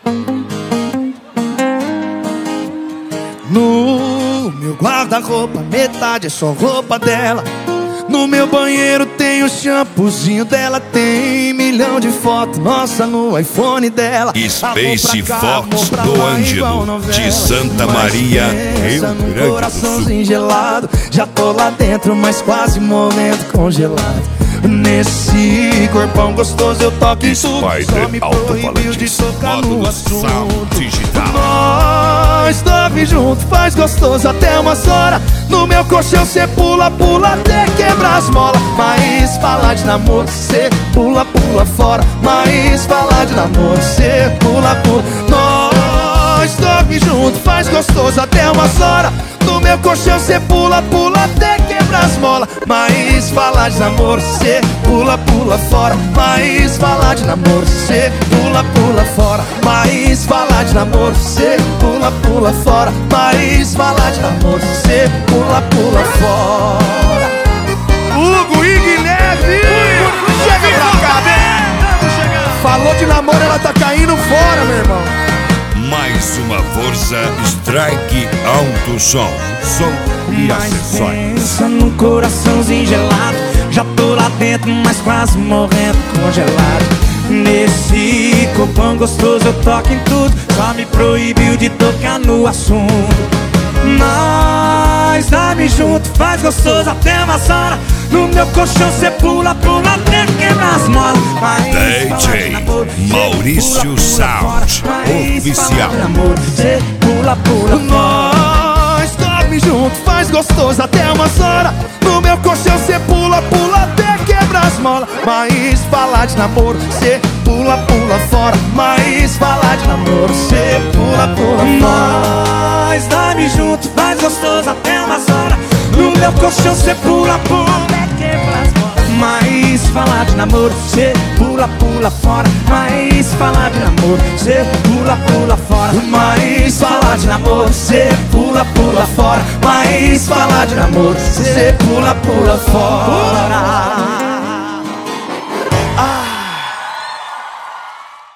No meu guarda-roupa, metade é só roupa dela. No meu banheiro tem o shampoozinho dela. Tem milhão de fotos nossa no iPhone dela. Space Fox do Ângelo, de Santa Maria, Rio Grande do Sul. Gelado, já tô lá dentro, mas quase morrendo congelado. Nesse corpão gostoso eu toco em tudo. Só me proibiu de tocar no assunto. Nós dorme junto, faz gostoso até umas horas. No meu colchão cê pula, pula até quebrar as molas. Mas falar de namoro, cê pula, pula fora. Mas falar de namoro, cê pula, pula. Nós dorme junto, faz gostoso até umas horas. No meu colchão cê pula, pula até quebrar as molas. Mas falar de namoro, cê pula, pula fora. Mas falar de namoro, cê pula, pula fora. Mas falar de namoro, cê pula, pula fora. Mas falar de namoro, cê pula, pula fora. Hugo e Guilherme, chega pra cá, vem. Falou de namoro, ela tá caindo fora, meu irmão. Mais uma força, Strike Alto Som e acessórios. Pensa num coraçãozinho gelado. Já tô lá dentro, mas quase morrendo congelado. Nesse corpão gostoso eu toco em tudo. Só me proibiu de tocar no assunto. Nós dorme junto, faz gostoso até umas horas. No meu colchão cê pula, pula até quebrar as molas. DJ Maurício Sound Oficial. Cê pula, pula. Nós dorme junto, faz gostoso até umas horas. No meu colchão cê pula, pula até quebrar as molas. Mas falar de namoro, cê pula, pula fora. Mas falar de namoro, cê pula, pula fora. Nós dorme junto, faz gostoso até umas horas. No meu colchão cê pula, pula até quebrar as molas. Mas falar de namoro, cê pula, pula fora. Mas falar de namoro, cê pula, pula fora. Mas falar de namoro, cê pula, pula fora. Mas falar de namoro, cê pula, pula fora.